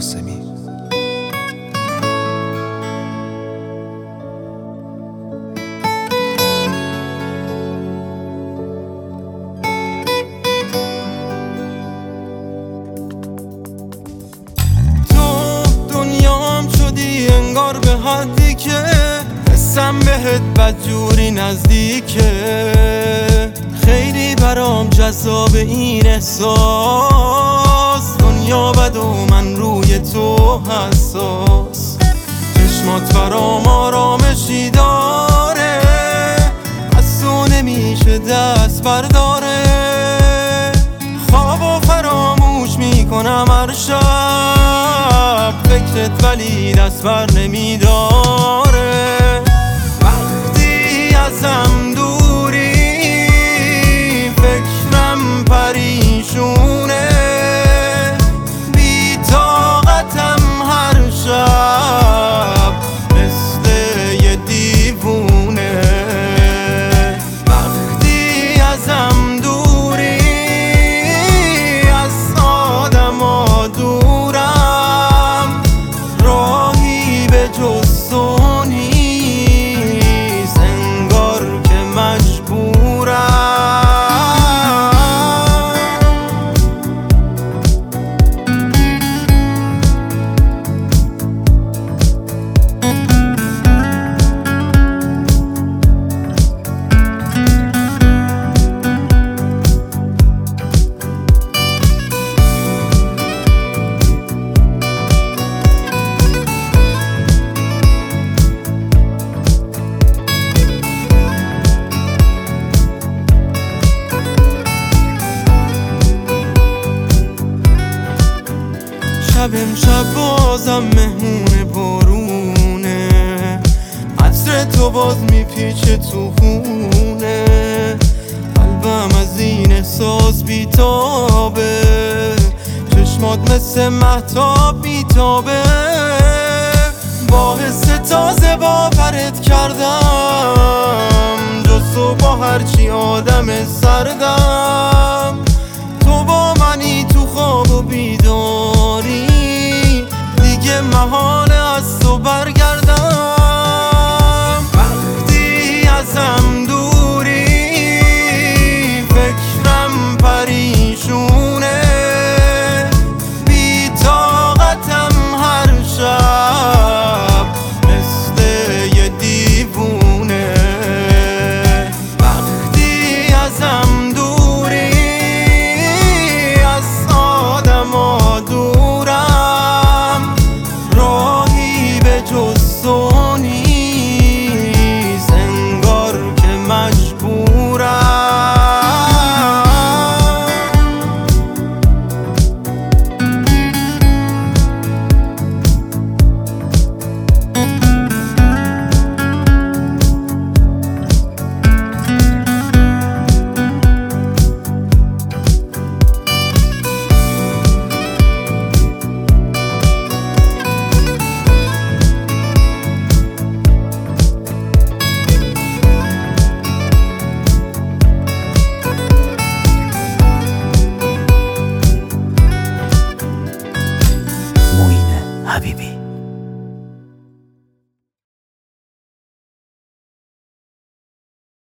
قاسمی. انگار به حدی که حسم بهت بدجوری نزدیکه. خیلی برام جذاب این احساس، دنیا بد و من روی تو حساس. چشمات برام آرامشی داره، از تو نمیشه دست برداره. خوابو فراموش میکنم هر شب، فکرت ولی دست بر نمیداره. وقتی ازم دوری فکرم پریشونه، بی طاقتم هر شب مثل یه دیوونه. وقتی ازم دوری از آدما دورم، راهی به جز تو نیست، انگار که مجبورم. شب امشب بازم مهمون بارونه، عطر تو باز میپیچه تو خونه. قلبم از این احساس بیتابه، چشمات مثل مهتاب بیتابه. با حس تازه باورت کردم، جز تو با هرچی آدم سردم.